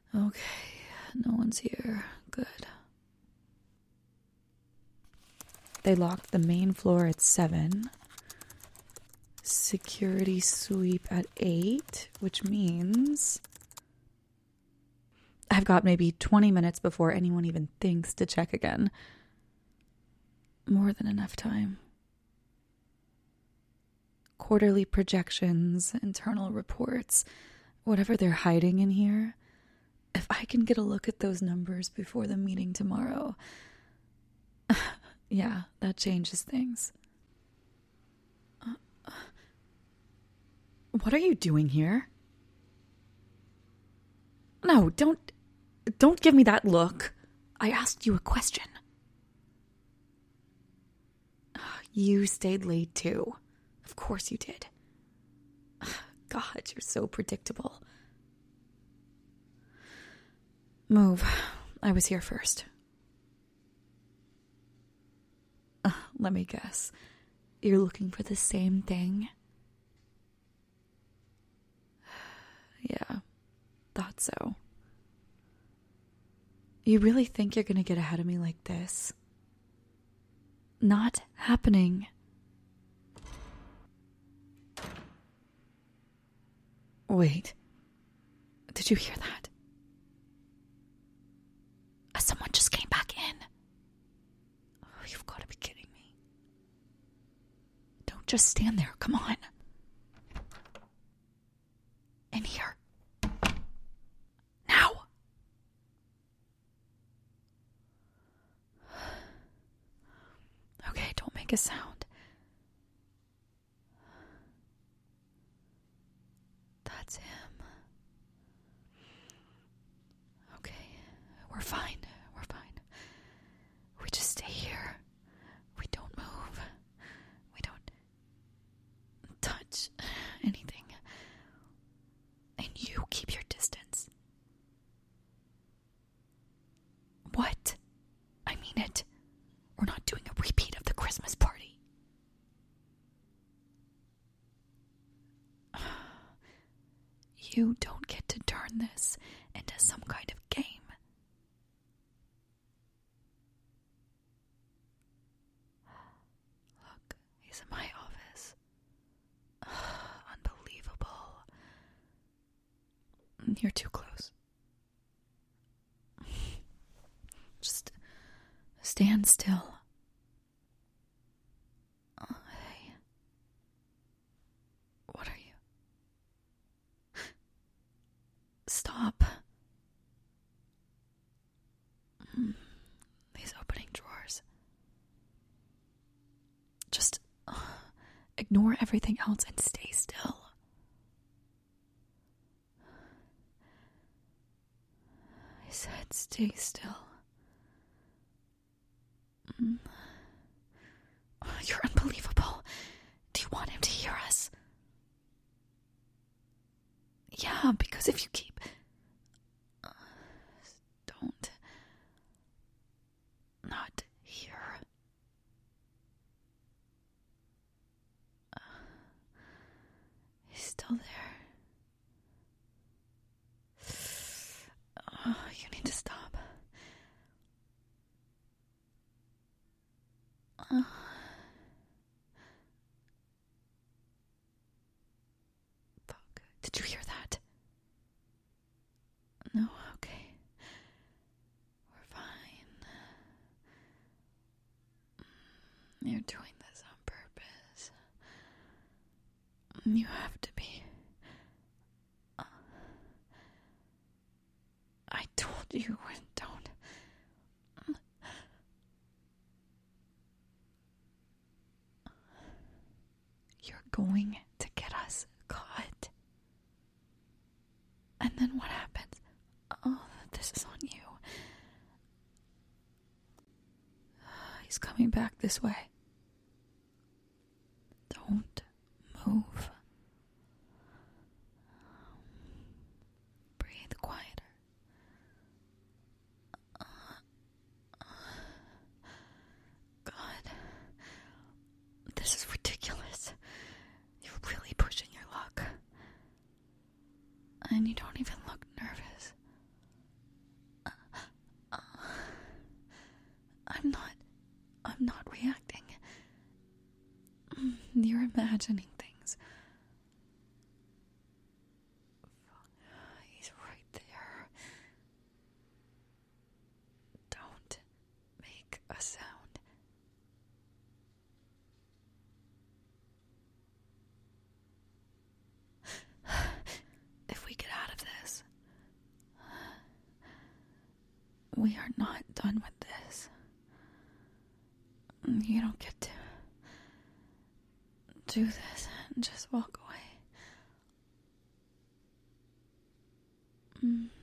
Okay, no one's here. Good. They locked the main floor at 7. Security sweep at 8, which means I've got maybe 20 minutes before anyone even thinks to check again. More than enough time. Quarterly projections, internal reports, whatever they're hiding in here. If I can get a look at those numbers before the meeting tomorrow, yeah, that changes things. What are you doing here? No, don't give me that look. I asked you a question. You stayed late too. Of course you did. God, you're so predictable. Move. I was here first. Let me guess. You're looking for the same thing? Yeah, thought so. You really think you're gonna get ahead of me like this? Not happening. Wait. Did you hear that? Someone just came back in. Oh, you've got to be kidding me. Don't just stand there. Come on. In here. Now. Okay, don't make a sound. That's him. Okay, we're fine. We're fine. We just stay here. We don't move. We don't touch anything. And you keep your distance. What? I mean it. We're not doing a repeat of the Christmas party. You don't get to turn this into some kind of game. Look, he's in my office. Unbelievable. You're too close. Just stand still. Hey. What are you? Stop. These opening drawers. Just ignore everything else and stay still. I said stay still. You're unbelievable. Do you want him to hear us? Yeah, because if you keep... don't. Not here. He's still there. You need to stop. Fuck. Did you hear that? No, okay. We're fine. You're doing this on purpose. You have to be. I told you, don't. You're going to get us caught. And then what happens? Oh, this is on you. He's coming back this way. Don't move. Breathe quieter. God. This is ridiculous. You're really pushing your luck. And you don't even look nervous. imagining things. He's right there. Don't make a sound. If we get out of this, we are not done with this. You don't get to do this and just walk away.